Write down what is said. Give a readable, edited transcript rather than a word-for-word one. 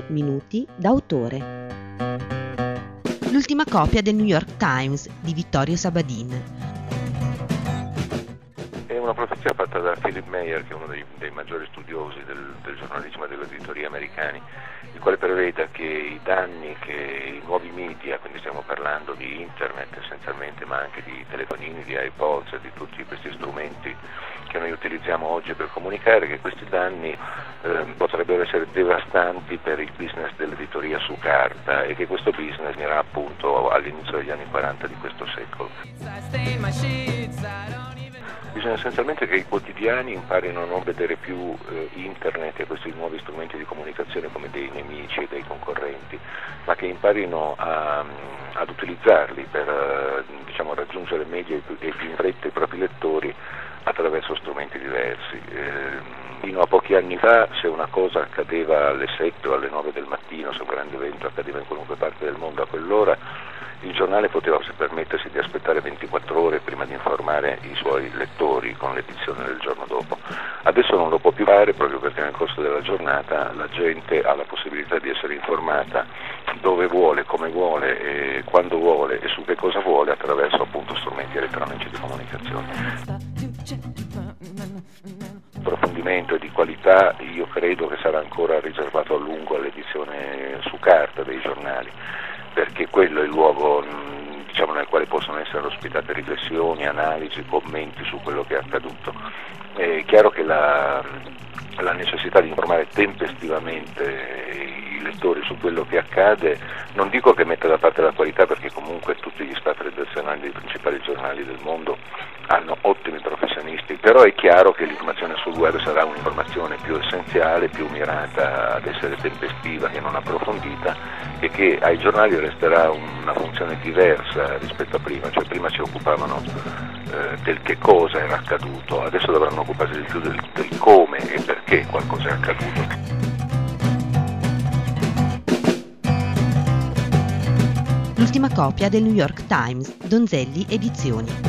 minuti d'autore. L'ultima copia del New York Times di Vittorio Sabadin. È una profezia fatta da Philip Meyer, che è uno dei maggiori studiosi del giornalismo e dell'editoria americani, il quale prevede che i danni che i nuovi media, quindi stiamo parlando di internet essenzialmente, ma anche di telefonini, di iPods e di tutti questi strumenti che noi utilizziamo oggi per comunicare, che questi danni potrebbero essere devastanti per il business dell'editoria su carta e che questo business era appunto all'inizio degli anni 40 di questo secolo. Bisogna essenzialmente che i quotidiani imparino a non vedere più internet e questi nuovi strumenti di comunicazione come dei nemici e dei concorrenti, ma che imparino ad utilizzarli per raggiungere meglio e più in fretta i propri lettori attraverso strumenti diversi. Fino a pochi anni fa, se una cosa accadeva alle 7 o alle 9 del mattino, se un grande evento accadeva in qualunque parte del mondo a quell'ora, il giornale poteva permettersi di aspettare 24 ore prima di informare i suoi lettori con l'edizione del giorno dopo. Adesso non lo può più fare proprio perché nel corso della giornata la gente ha la possibilità di essere informata dove vuole, come vuole, e quando vuole e su che cosa vuole attraverso appunto strumenti elettronici di comunicazione. Approfondimento e di qualità io credo che sarà ancora riservato a lungo all'edizione su carta dei giornali, perché quello è il luogo nel quale possono essere ospitate riflessioni, analisi, commenti su quello che è accaduto. È chiaro che la necessità di informare tempestivamente i lettori su quello che accade, non dico che metta da parte la qualità, perché comunque tutti gli staff redazionali dei principali giornali del mondo hanno ottimi professionisti, però è chiaro che l'informazione sul web sarà un'informazione più essenziale, più mirata ad essere tempestiva che non approfondita, e che ai giornali resterà una funzione diversa rispetto a prima, cioè prima si occupavano del che cosa era accaduto, adesso dovranno occuparsi di più del come e perché qualcosa è accaduto. L'ultima copia del New York Times, Donzelli Edizioni.